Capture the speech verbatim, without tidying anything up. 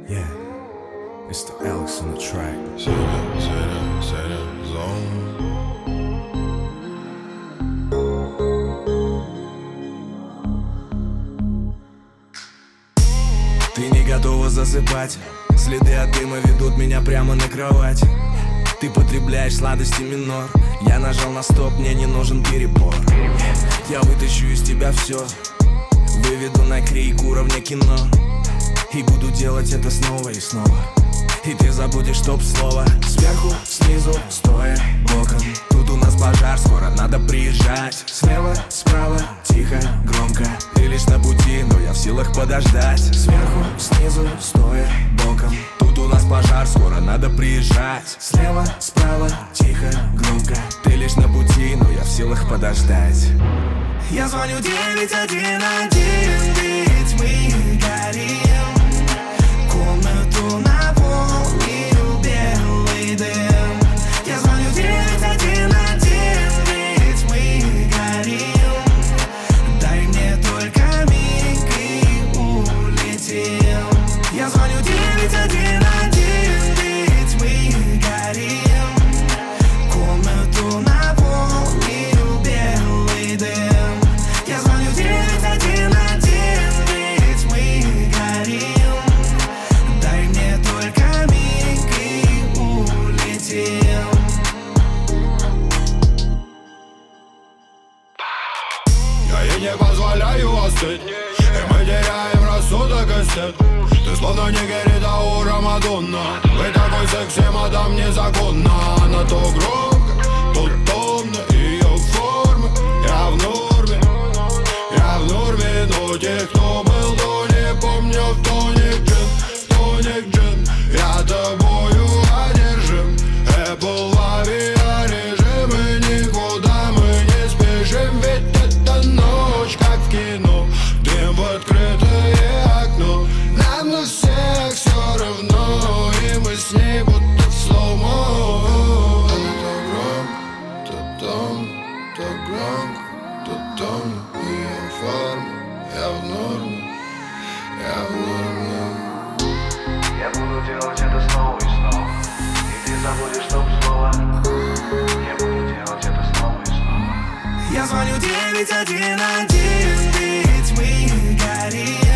Yeah, it's the Alex on the track. Say that, say that, say that, zone. Ты не готова засыпать. Следы от дыма ведут меня прямо на кровать. Ты потребляешь сладости минор. Я нажал на стоп, мне не нужен перебор. Я вытащу из тебя все, выведу на крик уровня кино. И буду делать это снова и снова. И ты забудешь топ-слово. Сверху, снизу, стоя, боком. Тут у нас пожар, скоро надо приезжать. Слева, справа, тихо, громко. Ты лишь на пути, но я в силах подождать. Сверху, снизу, стоя, боком. Тут у нас пожар, скоро надо приезжать. Слева, справа, тихо, громко. Ты лишь на пути, но я в силах подождать. Я звоню девять один один, ведь мы горим. Комнату наполнил белый дым. Я звоню девять один один, ведь мы горим. Дай мне только миг и улетим. Я звоню девять один один, ведь мы горим. Комнату наполнил белый дым. Я звоню девять один один, ведь мы горим. Дай мне только миг и улетим. Я ей не позволяю остыть, и мы теряем рассудок и стыд. Ты словно не Герита у Рамадонна. Вы такой секси, мадам, незаконно. Она то громко, то томно. Ее формы, я в норме. Я в норме, но тех, кто был, то не помню. В тоник джин, в тоник джин. Я тобою одержим. Apple в авиарежим, и никуда мы не спешим. Ведь это ночь, как в кино. Дым в открытое окно. Нам на всех все равно, и мы с ней будто в слоумо. Она то громко, то томно, то громко, то томно. Ее форма, я в норме, я в норме. Я буду делать это снова и снова. И ты забудешь топ-слово. Я буду делать это снова и снова. Я звоню девять один один, ведь мы горим.